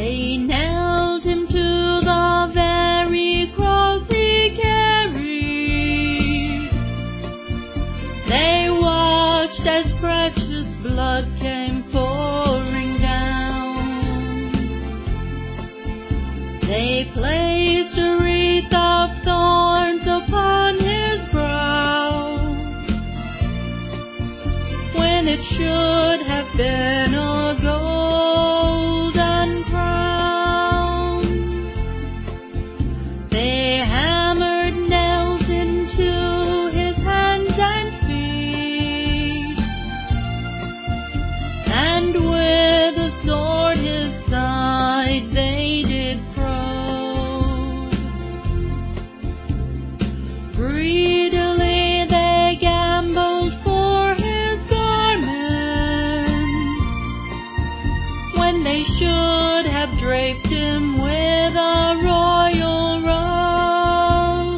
They nailed him to the very cross he carried. They watched as precious blood came pouring down. They placed a wreath of thorns upon his brow, when it should have been a golden crown. They hammered nails into his hands and feet, and with a sword his side they did probe. Greedily they gambled for his garment, when they should have draped him with a royal robe.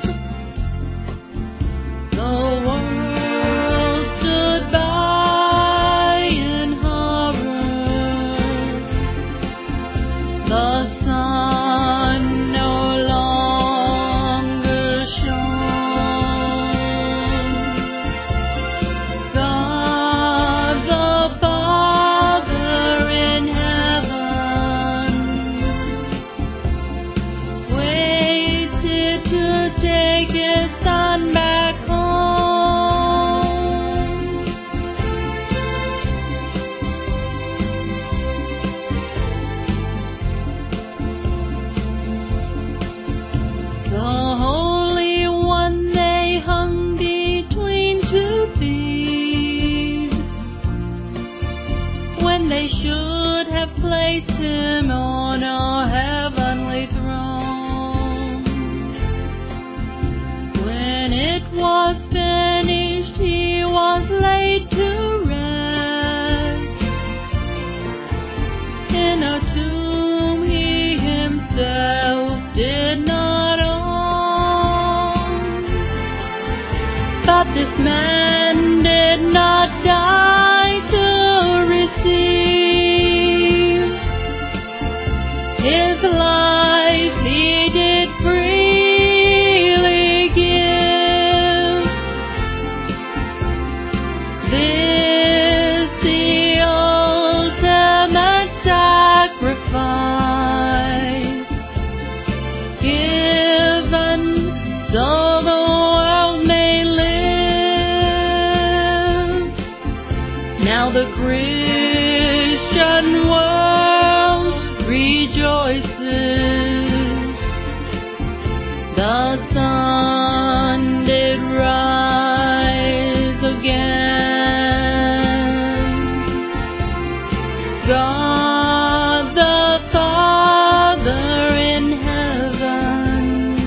The world stood by in horror. The sun no longer shone. God the Father in heaven waited to take his son back home. The Holy One they hung between two thieves, when they should have placed him on a heavenly throne. When it was finished, he was laid to rest in a tomb he himself did not own. But this man did not die to receive his life, he did freely give. This the ultimate sacrifice, given so the world may live. Now the Christian world rejoices. The sun did rise again. God the Father in heaven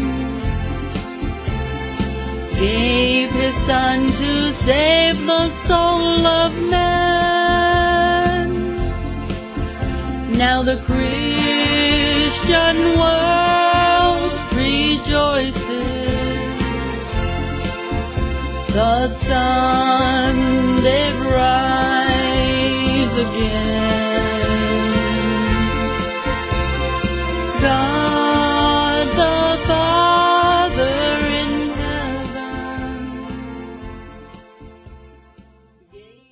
gave his Son to save the soul of man. Now the Christian world rejoices. The sun did